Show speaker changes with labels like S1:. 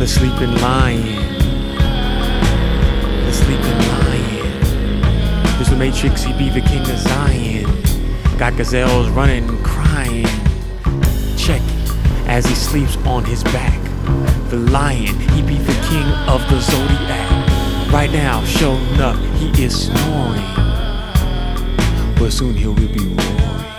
S1: The sleeping lion. The sleeping lion. There's the Matrix, he be the king of Zion. Got gazelles running, crying. Check it, as he sleeps on his back. The lion, he be the king of the zodiac. Right now, sure enough, he is snoring, but soon he will be roaring.